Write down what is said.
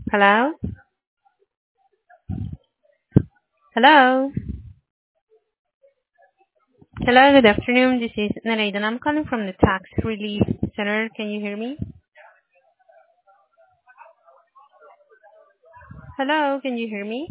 Hello? Hello? Hello, good afternoon. This is Naraid and I'm calling from the Tax Relief Center. Can you hear me? Hello, can you hear me?